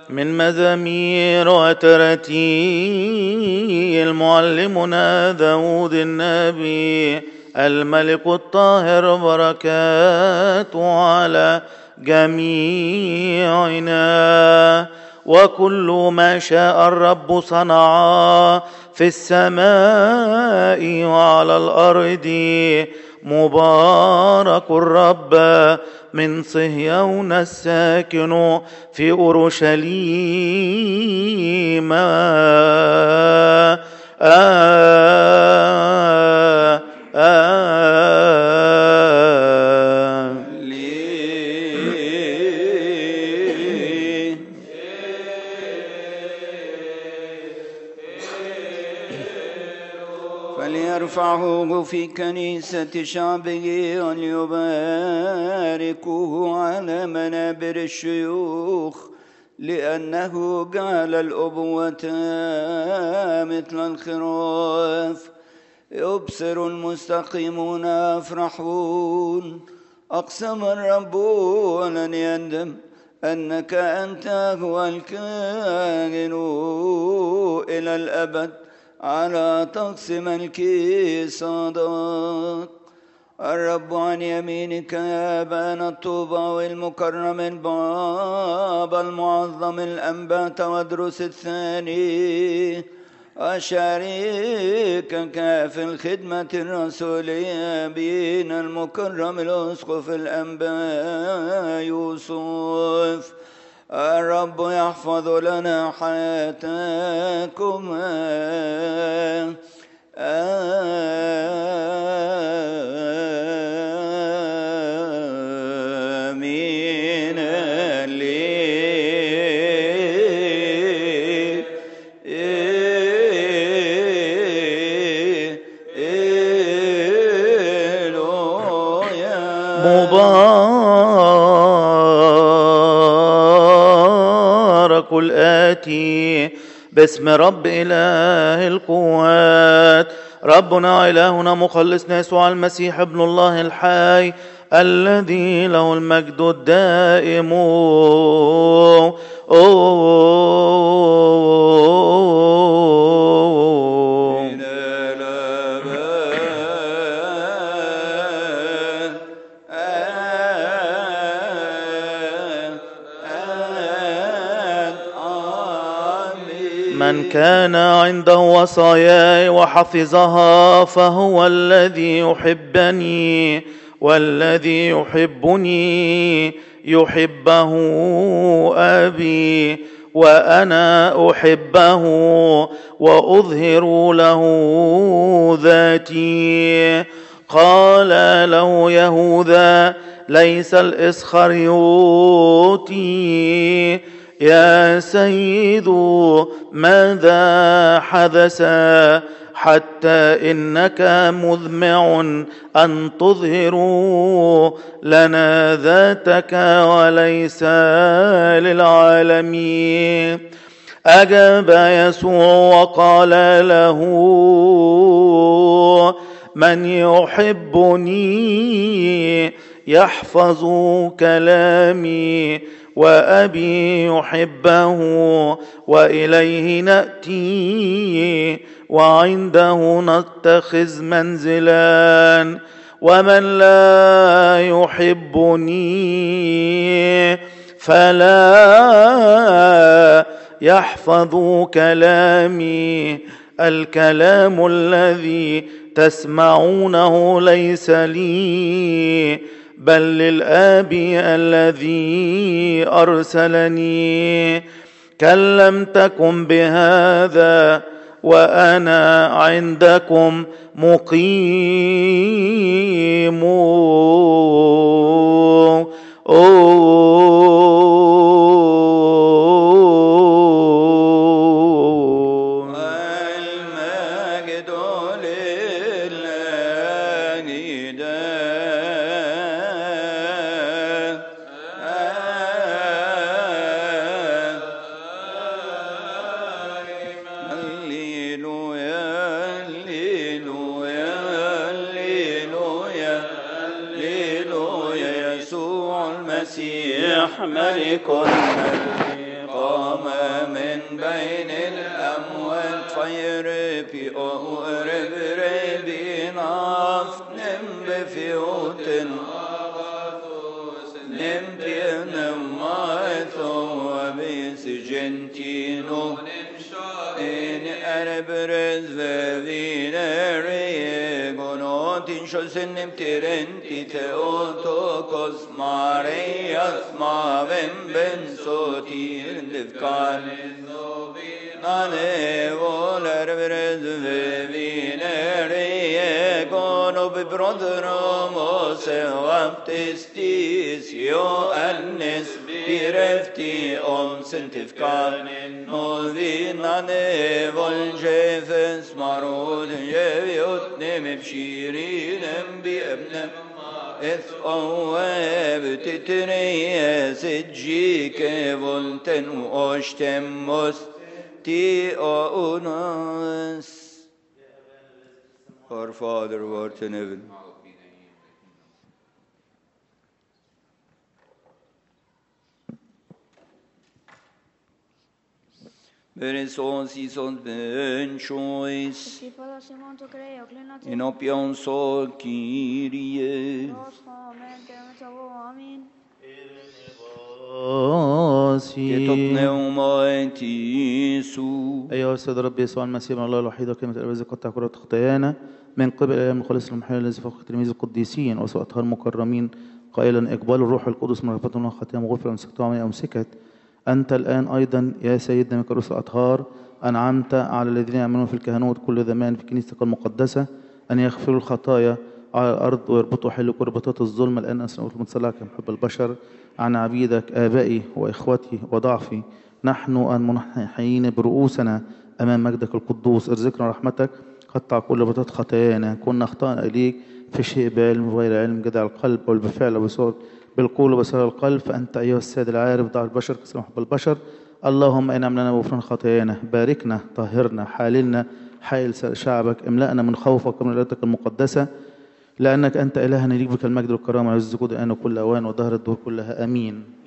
من مزامير وتراتيل معلمنا داود النبي الملك الطاهر بركاته على جميعنا. وكل ما شاء الرب صنع في السماء وعلى الأرض. مبارك الرب من صهيون الساكن في أورشليم. فليرفعه في كنيسة شعبه وليباركوه على منابر الشيوخ، لأنه جعل الأبوة مثل الخراف. يبصر المستقيمون يفرحون. أقسم الرب ولن يندم أنك أنت هو الكاهن إلى الأبد على طقس ملكي صادق. الرب عن يمينك يا بان الطوبى المكرم الباب المعظم الأنبات وادرس الثاني. أشاركك في الخدمة الرسولية بين المكرم الأسقف الأنبا يوسف. الرب يحفظ لنا حياتكم. آمين. مبارك الآتي باسم رب إله القوات، ربنا إلهنا مخلصنا يسوع المسيح ابن الله الحي، الذي له المجد الدائم. من كان عنده وصاياي وحفظها فهو الذي يحبني، والذي يحبني يحبه أبي، وأنا أحبه وأظهر له ذاتي. قال له يهوذا ليس الإسخريوطي: يا سيد ماذا حدث حتى إنك مذمع أن تظهر لنا ذاتك وليس للعالمين؟ أجاب يسوع وقال له: من يحبني يحفظ كلامي، وأبي يحبه وإليه نأتي وعنده نتخذ منزلا. ومن لا يحبني فلا يحفظ كلامي. الكلام الذي تسمعونه ليس لي بل للآب الذي أرسلني. كلمتكم بهذا وأنا عندكم مقيم. ملك الملك قام tino in erbres vevinere gonotin shosenim tirenti theotokos Marias mavem ben sotir livkan Nane voler erbres vevinere gono bibrodromos Baptistis yo annes birefti sentifkan Novinane voljefes marod jeviot nemepshirinem biebnem Eth oev titreyes jike volten oştemos ti ounus. Our Father who art in heaven. Verisons ison ben choice. In opion so Kyrie. Ketop pneuma etisu. أيها السيد رب يسوع المسيح من الله الوحيد وكلمة الأب الذي قطع كرة خطايانا من قبل الإله المخلص المحيي الذي فوق تلاميذ القديسين وأطهار المكرمين قائلا إقبال الروح القدس من رفضنا خطايا مغفرة أمسكتها أمسكت أنت الآن أيضا يا سيدنا من كرس الأطهار أنعمت على الذين يعملون في الكهنوت كل زمان في كنيستك المقدسة أن يغفروا الخطايا على الأرض ويربطوا حل كربطات الظلم الآن أسنى المتصلى كمحب البشر عن عبيدك آبائي وإخوتي وضعفي نحن المنحيين برؤوسنا أمام مجدك القدوس ارزقنا رحمتك قطع كل بطاط خطايانا كنا أخطأنا إليك في شيء بعلم وغير علم جدع القلب والبفعل وبصوت بالقول وبصر القلب فأنت أيها السيد العارف ضع البشر كسر محب البشر اللهم انعم لنا بغفران خطايانا باركنا طهرنا حاللنا حائل شعبك املأنا من خوفك ومن رضاك المقدسة لأنك أنت إلهنا ليك بك المجد والكرامة والعز والجود الآن وكل أوان وظهر الدهور كلها آمين.